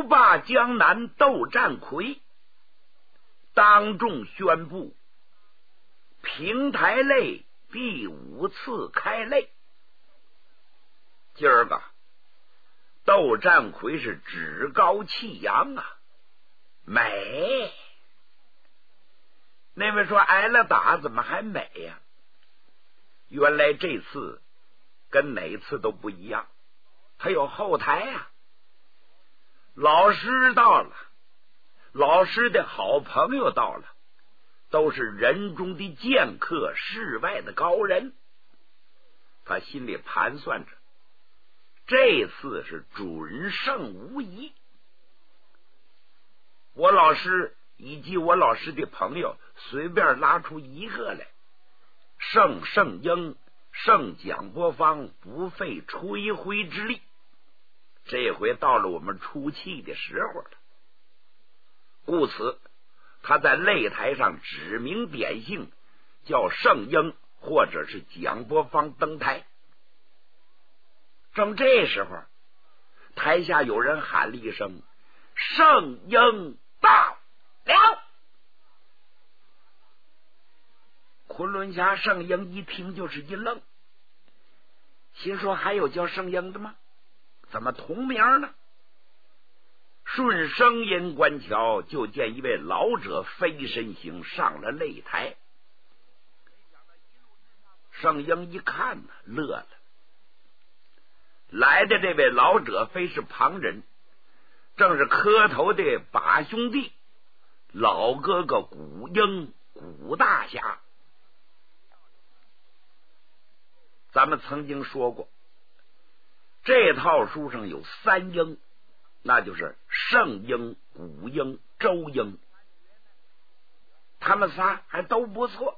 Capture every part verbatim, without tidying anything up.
独霸江南窦占魁当众宣布，平台擂第五次开擂。今儿个窦占魁是趾高气扬啊，美。那位说挨了打怎么还美呀、啊？原来这次跟哪次都不一样，还有后台啊。老师到了，老师的好朋友到了，都是人中的剑客，世外的高人。他心里盘算着，这次是准胜无疑。我老师以及我老师的朋友随便拉出一个来，胜圣英，胜蒋伯方，不费吹灰之力。这回到了我们出气的时候了，故此他在擂台上指名点姓，叫圣英或者是蒋伯方登台。正这时候，台下有人喊了一声：“圣英到了！”昆仑侠圣英一听就是一愣，心说：“还有叫圣英的吗？怎么同名呢？”顺声音观瞧，就见一位老者飞身行上了擂台。圣英一看呢，乐了。来的这位老者非是旁人，正是磕头的把兄弟，老哥哥古英，古大侠。咱们曾经说过，这套书上有三英，那就是圣英、古英、周英，他们仨还都不错。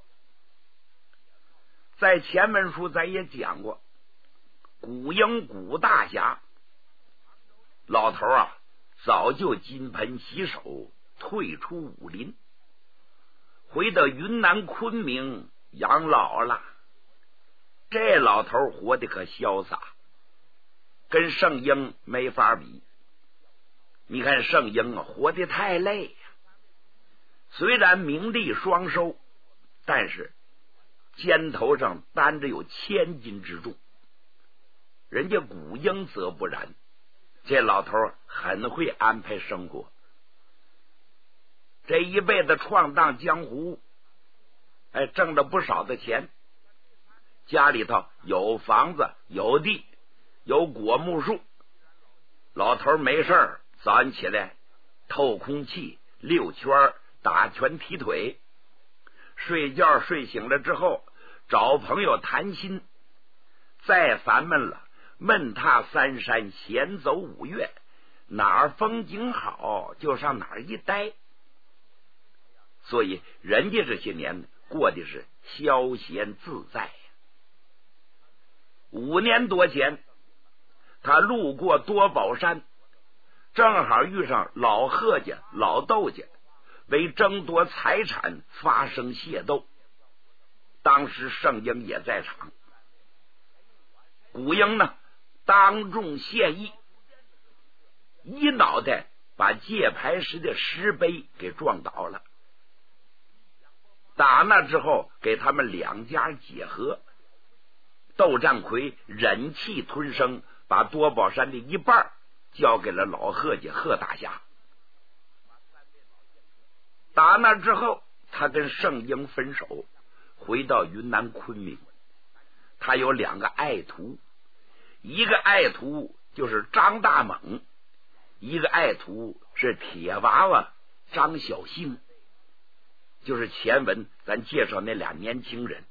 在前文书咱也讲过，古英古大侠老头啊，早就金盆洗手，退出武林，回到云南昆明养老了。这老头活得可潇洒，跟圣英没法比。你看圣英啊，活得太累呀、啊。虽然名利双收，但是肩头上担着有千斤之重。人家古英则不然，这老头很会安排生活，这一辈子闯荡江湖，哎，挣了不少的钱。家里头有房子，有地，有果木树。老头没事儿，早上起来透空气，溜圈，打拳踢腿，睡觉睡醒了之后找朋友谈心，再烦闷了闷踏三山，闲走五岳，哪儿风景好就上哪儿一待。所以人家这些年过的是消闲自在。五年多前，他路过多宝山，正好遇上老贺家、老窦家为争夺财产发生械斗，当时圣英也在场。古英呢，当众献艺，一脑袋把界牌时的石碑给撞倒了。打那之后，给他们两家解和。窦占魁忍气吞声，把多宝山的一半交给了老贺家贺大侠。打那之后，他跟圣英分手，回到云南昆明。他有两个爱徒，一个爱徒就是张大猛，一个爱徒是铁娃娃张小兴，就是前文咱介绍那俩年轻人。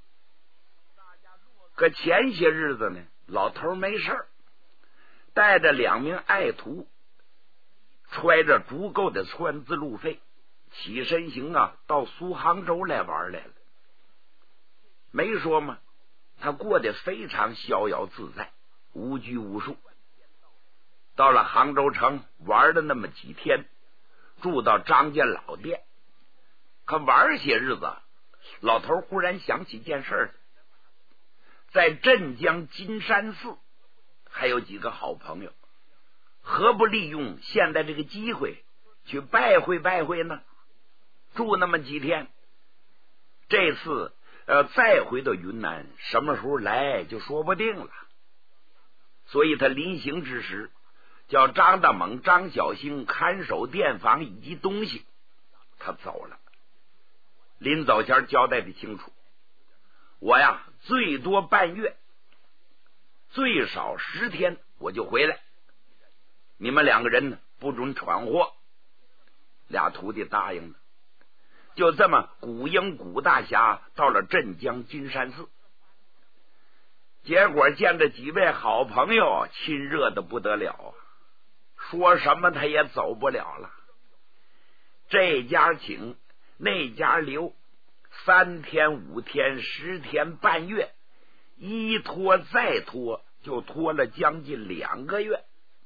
可前些日子呢，老头没事儿，带着两名爱徒，揣着足够的川资路费，起身行啊，到苏杭州来玩来了。没说吗？他过得非常逍遥自在，无拘无束。到了杭州城玩了那么几天，住到张家老店。可玩些日子，老头忽然想起件事儿，在镇江金山寺还有几个好朋友，合何不利用现在这个机会去拜会拜会呢？住那么几天，这次呃再回到云南，什么时候来就说不定了。所以他临行之时，叫张大猛、张小兴看守店房以及东西，他走了。临走前交代的清楚，我呀最多半月，最少十天我就回来，你们两个人呢不准闯祸。俩徒弟答应了。就这么，古英、古大侠到了镇江金山寺，结果见着几位好朋友，亲热的不得了啊！说什么他也走不了了。这家请，那家留，三天、五天、十天、半月，一拖再拖，就拖了将近两个月。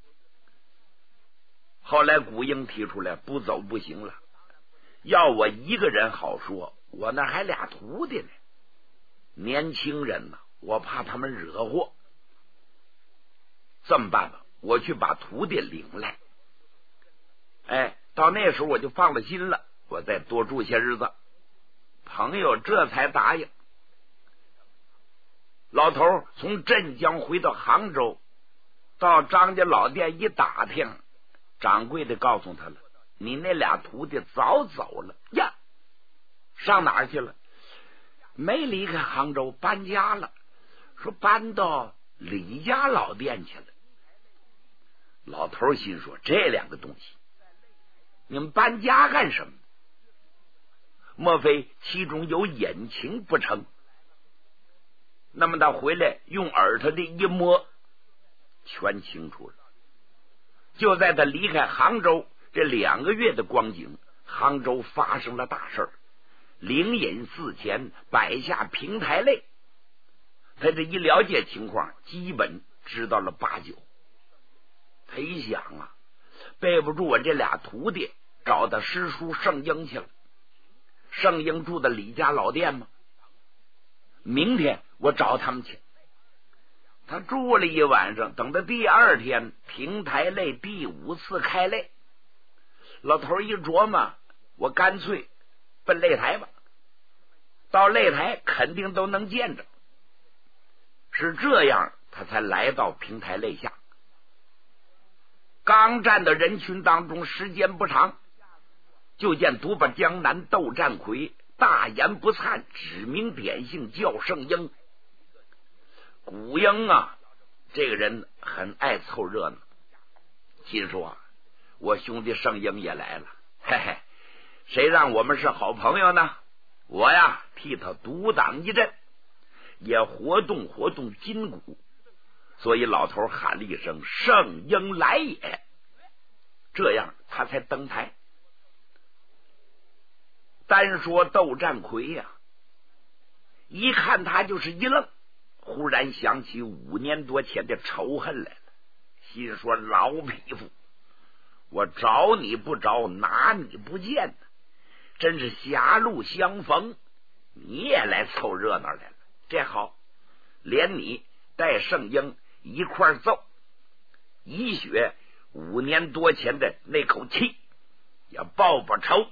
后来古英提出来，不走不行了。要我一个人好说，我那还俩徒弟呢，年轻人呢，我怕他们惹祸。这么办吧，我去把徒弟领来，哎，到那时候我就放了心了，我再多住些日子。朋友这才答应。老头从镇江回到杭州，到张家老店一打听，掌柜的告诉他了，你那俩徒弟早走了呀，上哪儿去了？没离开杭州，搬家了，说搬到李家老店去了。老头心说，这两个东西，你们搬家干什么？莫非其中有隐情不成？那么他回来用耳朵的一摸，全清楚了。就在他离开杭州这两个月的光景，杭州发生了大事儿，灵隐寺前摆下平台擂。他这一了解情况，基本知道了八九。他一想啊，背不住我这俩徒弟，找到师叔圣英去了。圣英住的李家老店吗？明天我找他们去。他住了一晚上，等到第二天平台擂第五次开擂，老头一琢磨，我干脆奔擂台吧，到擂台肯定都能见着。是这样，他才来到平台擂下。刚站到人群当中，时间不长，就见独霸江南窦占魁大言不惭，指名点姓叫圣英。古英啊，这个人很爱凑热闹，心说我兄弟圣英也来了，嘿嘿，谁让我们是好朋友呢？我呀替他独挡一阵，也活动活动筋骨。所以老头喊了一声圣英来也，这样他才登台。单说窦占魁呀、啊，一看他就是一愣，忽然想起五年多前的仇恨来了，心说老匹夫，我找你不着，拿你不见，真是狭路相逢，你也来凑热闹来了。这好，连你带圣英一块揍，以雪五年多前的那口气也报报仇。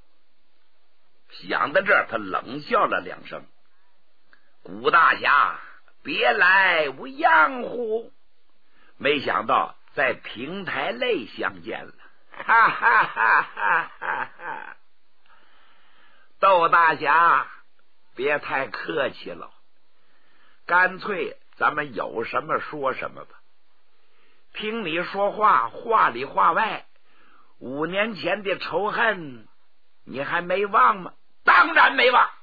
想到这儿，他冷笑了两声，古大侠别来无恙乎？没想到在平台擂相见了，哈哈哈哈哈哈！窦大侠别太客气了，干脆咱们有什么说什么吧。听你说话话里话外，五年前的仇恨你还没忘吗？当然没忘，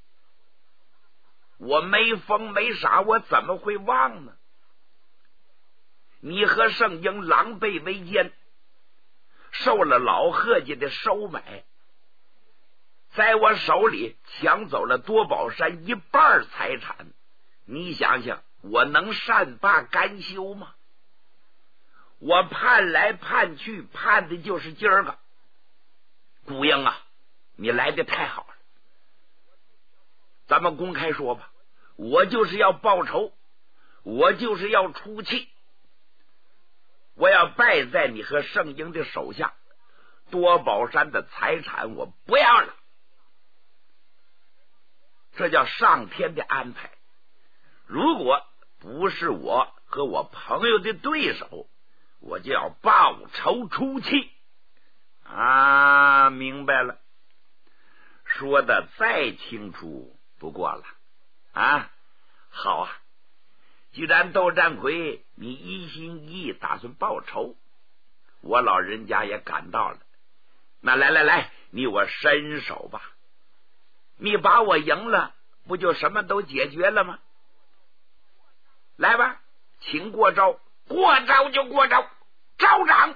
我没疯没傻，我怎么会忘呢？你和圣英狼狈为奸，受了老贺家的收买，在我手里抢走了多宝山一半财产，你想想，我能善罢甘休吗？我盼来盼去，盼的就是今儿个。古英啊，你来的太好了，咱们公开说吧，我就是要报仇，我就是要出气。 我要败在你和圣婴的手下，多宝山的财产我不要了。这叫上天的安排。如果不是我和我朋友的对手，我就要报仇出气啊！明白了，说的再清楚不过了啊！好啊，既然窦占魁你一心一意打算报仇，我老人家也赶到了，那来来来，你我伸手吧，你把我赢了，不就什么都解决了吗？来吧，请过招，过招就过招，招掌。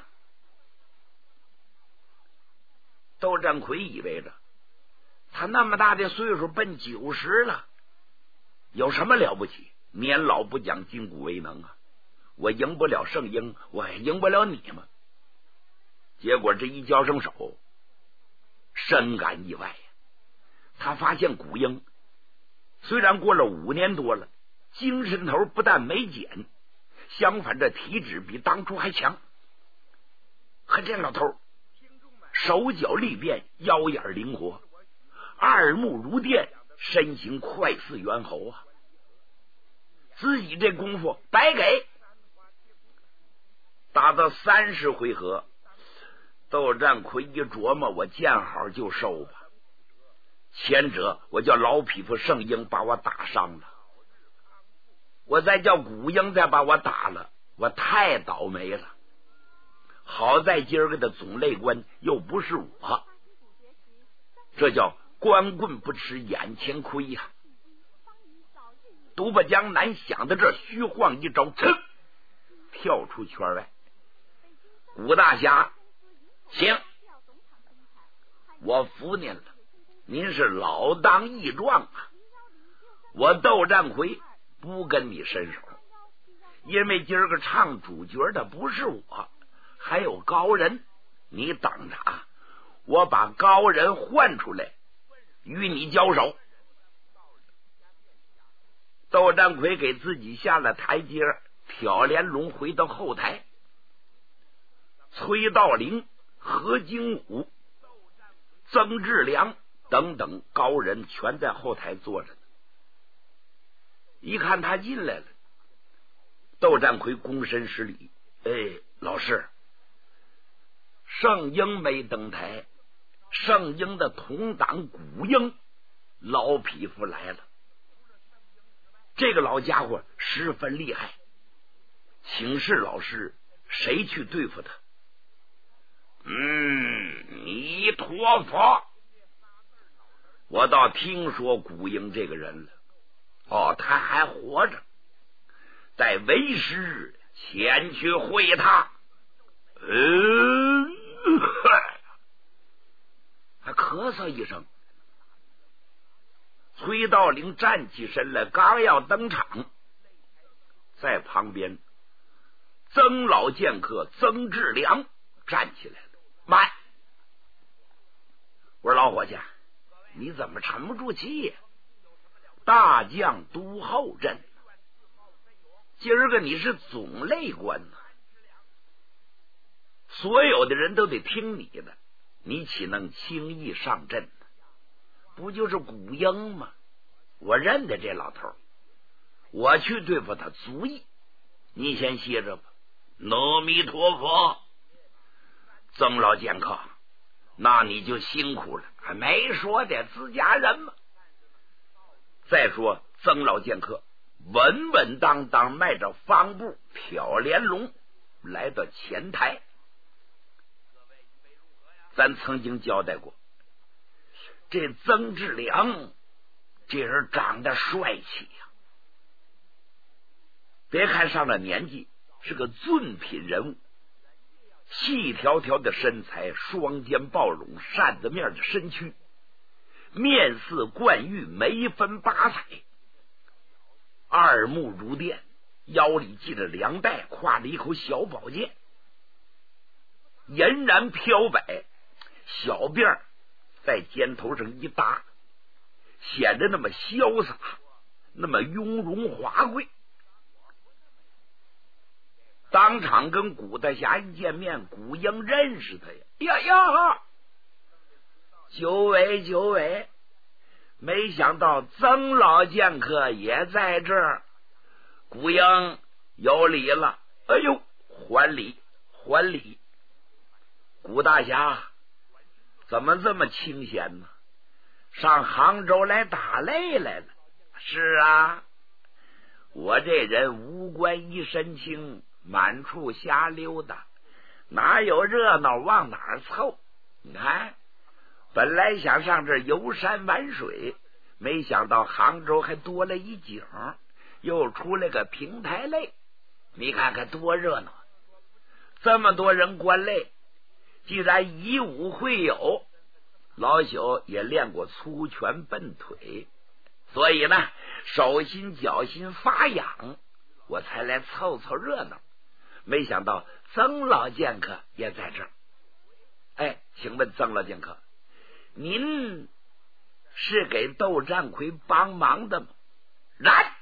窦占魁以为着他那么大的岁数，奔九十了，有什么了不起？年老不讲筋骨为能啊！我赢不了圣婴，我还赢不了你吗？结果这一交上手，深感意外呀！他发现古婴虽然过了五年多了，精神头不但没减，相反这体质比当初还强。和这老头手脚利便，腰眼灵活，二目如电，身形快似猿猴啊！自己这功夫白给。打到三十回合，窦占魁一琢磨，我见好就收吧。前者我叫老匹夫圣婴把我打伤了，我再叫古婴再把我打了，我太倒霉了。好在今儿个的总肋官又不是我，这叫光棍不吃眼前亏呀、啊！独霸江南想到这，虚晃一招，噌，跳出圈外。古大侠，行，我服您了，您是老当益壮啊！我窦占魁不跟你伸手，因为今儿个唱主角的不是我，还有高人。你等着啊，我把高人换出来与你交手。窦占魁给自己下了台阶，挑帘龙回到后台，崔道陵、何金武、曾志良等等高人全在后台坐着呢。一看他进来了，窦占魁躬身施礼：“哎，老师，圣婴没登台，圣婴的同党古婴老匹夫来了。这个老家伙十分厉害，请示老师，谁去对付他？”“嗯，弥陀佛，我倒听说古婴这个人了。哦，他还活着，在为时前去会他。”嗯，他咳嗽一声。崔道陵站起身来，刚要登场，在旁边曾老剑客曾志良站起来了。“慢！”我说：“老伙计，你怎么沉不住气呀？大将督后阵，今儿个你是总肋官呢，所有的人都得听你的，你岂能轻易上阵呢？不就是古婴吗？我认得这老头，我去对付他足矣，你先歇着吧。”“阿弥陀佛，曾老剑客，那你就辛苦了，还没说的自家人嘛。再说曾老剑客稳稳当当迈着方步，挑帘龙来到前台。咱曾经交代过，这曾志良这人长得帅气呀、啊，别看上了年纪，是个俊品人物，细条条的身材，双肩抱拢，扇子面的身躯，面似冠玉，眉分八彩，二目如电，腰里系着凉带，挎着一口小宝剑，俨然飘摆，小辫在肩头上一搭，显得那么潇洒，那么雍容华贵。 当场跟古大侠一见面，古英认识他呀，呀呀，九尾九尾，没想到曾老剑客也在这儿。古英有礼了，哎呦，还礼还礼。古大侠怎么这么清闲呢？上杭州来打擂来了？是啊，我这人无官一身轻，满处瞎溜达，哪有热闹往哪儿凑？你看，本来想上这游山玩水，没想到杭州还多了一景，又出来个平台擂，你看看多热闹！这么多人观擂，既然以武会友，老朽也练过粗拳笨腿，所以呢，手心脚心发痒，我才来凑凑热闹。没想到曾老剑客也在这儿。哎，请问曾老剑客，您是给窦占魁帮忙的吗？然，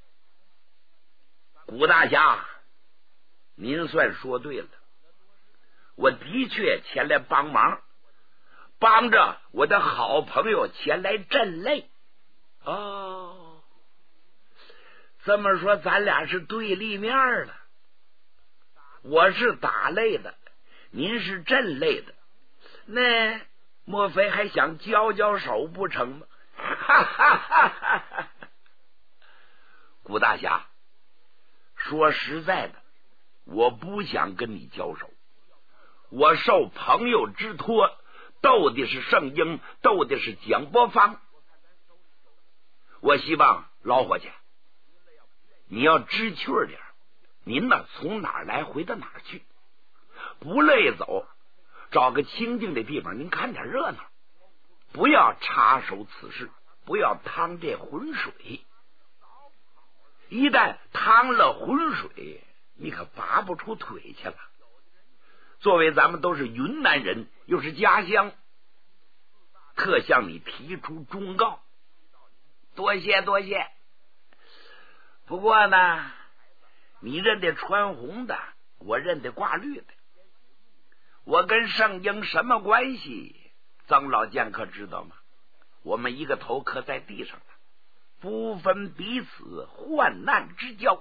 古大侠，您算说对了，我的确前来帮忙，帮着我的好朋友前来镇擂。哦，这么说咱俩是对立面了，我是打擂的，您是镇擂的，那莫非还想交交手不成吗？哈哈哈哈哈！古大侠，说实在的，我不想跟你交手，我受朋友之托，斗的是圣婴，斗的是蒋伯方。我希望老伙计，你要知趣点，您呢从哪儿来回到哪儿去，不累走，找个清静的地方，您看点热闹，不要插手此事，不要趟这浑水。一旦趟了浑水，你可拔不出腿去了。作为咱们都是云南人，又是家乡，特向你提出忠告。多谢多谢。不过呢，你认得穿红的，我认得挂绿的，我跟圣婴什么关系？曾老剑客知道吗？我们一个头磕在地上了，不分彼此，患难之交。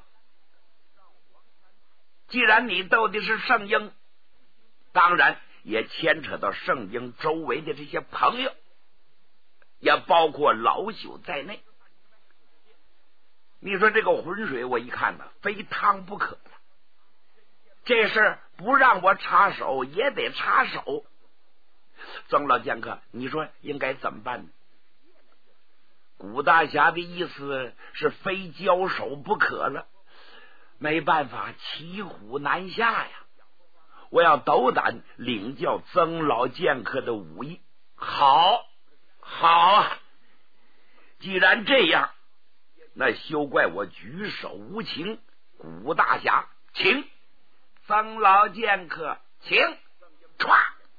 既然你斗的是圣婴，当然也牵扯到圣婴周围的这些朋友，也包括老朽在内。你说这个浑水，我一看呢，非趟不可了。这事不让我插手，也得插手。曾老剑客，你说应该怎么办呢？古大侠的意思是非交手不可了，没办法，骑虎难下呀。我要斗胆领教曾老剑客的武艺。好，好啊！既然这样，那休怪我举手无情。古大侠，请。曾老剑客，请。歘！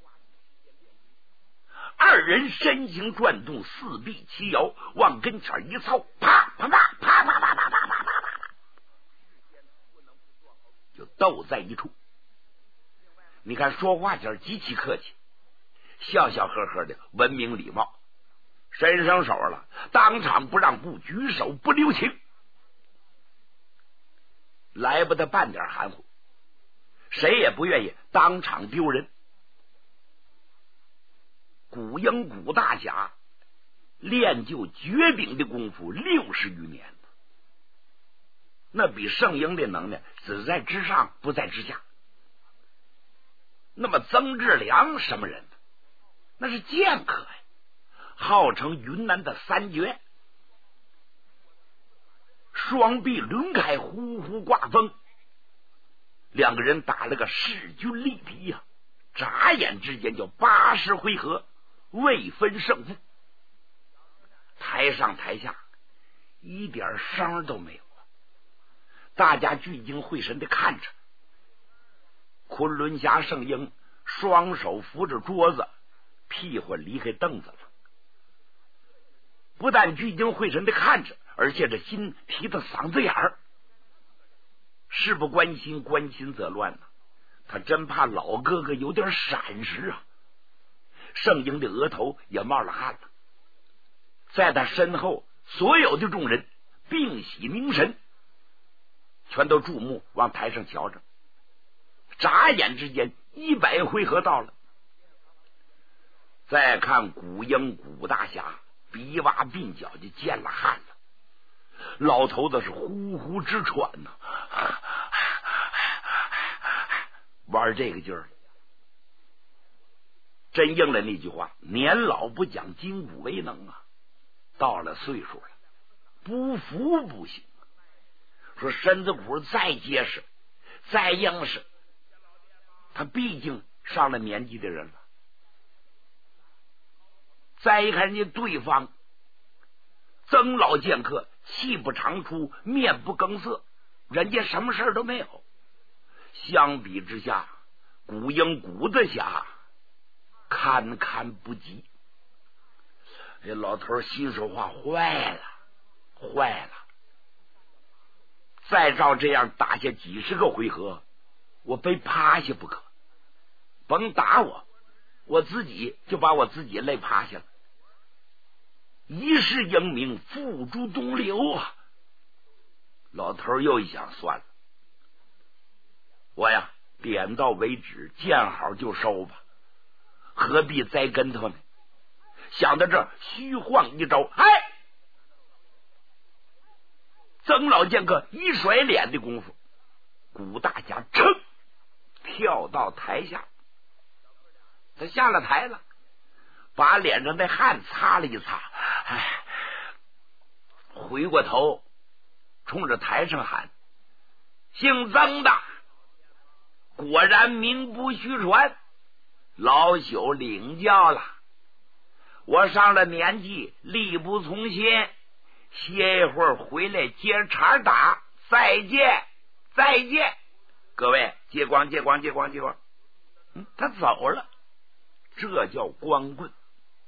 二人身形转动，四臂齐摇，往跟前一凑，啪啪啪啪啪啪啪啪啪啪啪，就斗在一处。你看说话间极其客气，笑笑呵呵的，文明礼貌，伸上手了，当场不让步，举手不留情，来不得半点含糊，谁也不愿意当场丢人。古英古大侠练就绝顶的功夫六十余年，那比圣婴的能耐只在之上，不在之下。那么曾志良什么人呢？那是剑客呀，号称云南的三绝，双臂抡开，呼呼挂风，两个人打了个势均力敌呀、啊，眨眼之间就八十回合，未分胜负。台上台下一点声都没有，大家聚精会神的看着。昆仑侠圣婴双手扶着桌子，屁股离开凳子了，不但聚精会神的看着，而且这心提到嗓子眼儿。 事不关心，关心则乱呢。他真怕老哥哥有点闪失啊。圣婴的额头也冒了汗了，在他身后所有的众人屏息凝神，全都注目往台上瞧着。眨眼之间，一百回合到了。再看古英古大侠鼻洼鬓角就见了汗了，老头子是呼呼直喘呢、啊，玩这个劲儿。真应了那句话，年老不讲筋骨为能啊，到了岁数了不服不行。说身子骨再结实再硬实，他毕竟上了年纪的人了。再一看人家对方曾老剑客，气不长出，面不更色，人家什么事都没有。相比之下，古英古大侠堪堪不及。这老头心说话，坏了坏了，再照这样打下几十个回合，我非趴下不可。甭打我，我自己就把我自己累趴下了。一世英名付诸东流啊！老头又一想，算了，我呀点到为止，见好就收吧，何必栽跟头呢？想到这，虚晃一招，哎，曾老剑客一甩脸的功夫，古大侠噌跳到台下，他下了台了，把脸上的汗擦了一擦，哎，回过头冲着台上喊：“姓曾的，果然名不虚传，老朽领教了。我上了年纪，力不从心，歇一会儿回来接茬打，再见再见。各位接光接光接光接光。”嗯，他走了，这叫光棍。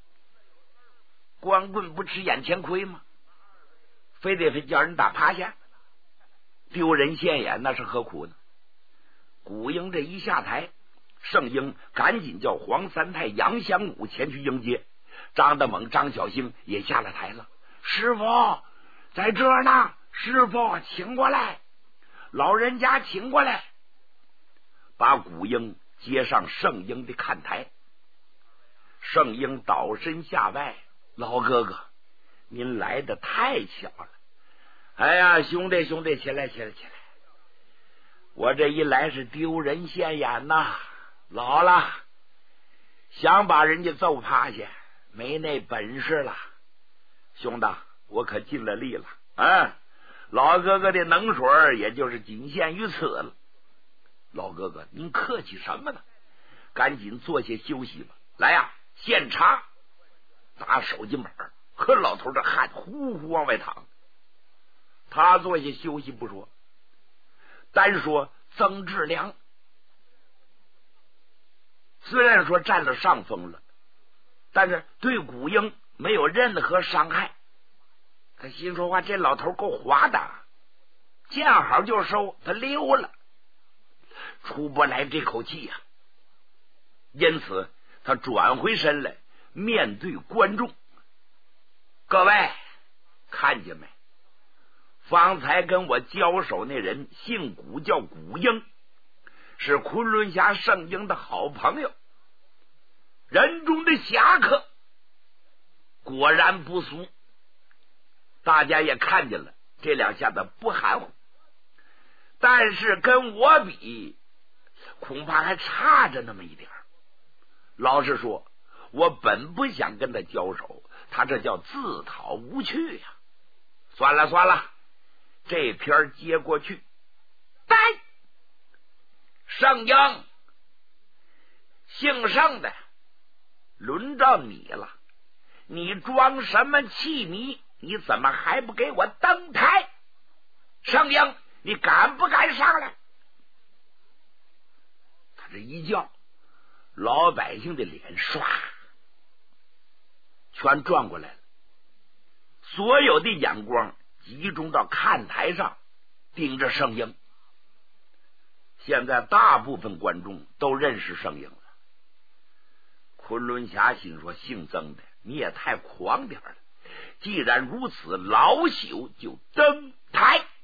光棍不吃眼前亏吗？非得非叫人打趴下，丢人现眼，那是何苦呢？古英这一下台，圣婴赶紧叫黄三太、杨香武前去迎接。张大猛、张小兴也下了台了。师傅在这儿呢，师傅请过来，老人家请过来。把古英接上圣婴的看台。圣婴倒身下拜：“老哥哥，您来的太巧了。哎呀，兄弟兄弟，起来起来起来！我这一来是丢人现眼呐，老了，想把人家揍趴下，没那本事了。兄弟，我可尽了力了。啊，老哥哥的能水也就是仅限于此了。老哥哥，您客气什么呢？赶紧坐下休息吧。来呀，献茶。打手巾板，可老头这汗呼呼往外淌。他坐下休息不说，单说曾志良，虽然说占了上风了，但是对古英没有任何伤害。他心说话，这老头够滑的，见好就收，他溜了，出不来这口气呀、啊。因此他转回身来，面对观众：“各位看见没？方才跟我交手那人姓古，叫古英，是昆仑峡圣婴的好朋友，人中的侠客，果然不俗。大家也看见了，这两下子不含糊，但是跟我比，恐怕还差着那么一点。老实说，我本不想跟他交手，他这叫自讨无趣呀、啊。算了算了，这篇接过去。呆，圣婴，姓圣的，轮到你了。你装什么气迷？你怎么还不给我登台？圣婴，你敢不敢上来？他这一叫，老百姓的脸唰全转过来了，所有的眼光集中到看台上，盯着圣婴。 现在大部分观众都认识圣婴了。昆仑侠心说：“姓曾的，你也太狂点了！既然如此，老朽就登台。”